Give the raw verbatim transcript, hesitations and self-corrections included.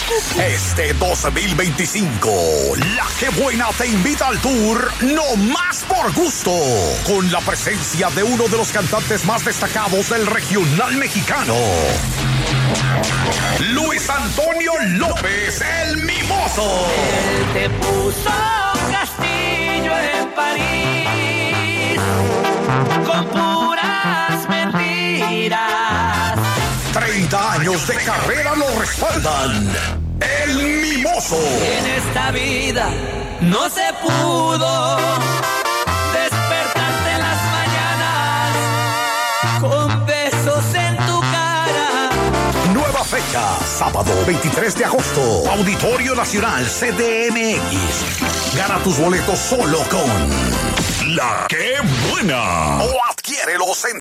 Este dos mil veinticinco, La Que Buena te invita al tour No Más por Gusto, con la presencia de uno de los cantantes más destacados del regional mexicano, Luis Antonio López, el Mimoso. Él te puso un castillo en París con puras mentiras. treinta años de carrera lo respaldan. El Mimoso. En esta vida no se pudo despertarte en las mañanas con besos en tu cara. Nueva fecha, sábado veintitrés de agosto, Auditorio Nacional C D M X. Gana tus boletos solo con La Que Buena o adquiérelos en